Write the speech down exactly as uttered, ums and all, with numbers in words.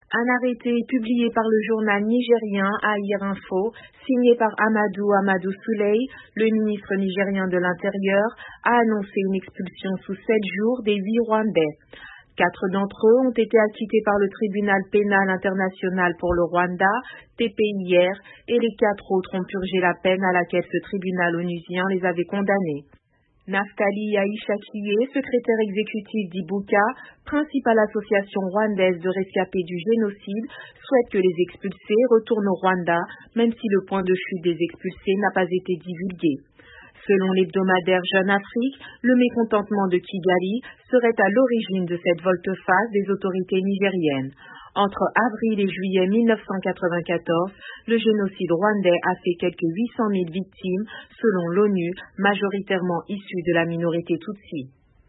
Un arrêté publié par le journal nigérien Air Info, signé par Amadou Amadou Souley, le ministre nigérien de l'Intérieur, a annoncé une expulsion sous sept jours des huit Rwandais. Quatre d'entre eux ont été acquittés par le tribunal pénal international pour le Rwanda, T P I R, et les quatre autres ont purgé la peine à laquelle ce tribunal onusien les avait condamnés. Naftali Aïchakiye, secrétaire exécutif d'Ibuka, principale association rwandaise de rescapés du génocide, souhaite que les expulsés retournent au Rwanda, même si le point de chute des expulsés n'a pas été divulgué. Selon l'hebdomadaire Jeune Afrique, le mécontentement de Kigali serait à l'origine de cette volte-face des autorités nigériennes. Entre avril et juillet mille neuf cent quatre-vingt-quatorze, le génocide rwandais a fait quelques huit cent mille victimes, selon l'ONU, majoritairement issues de la minorité Tutsi.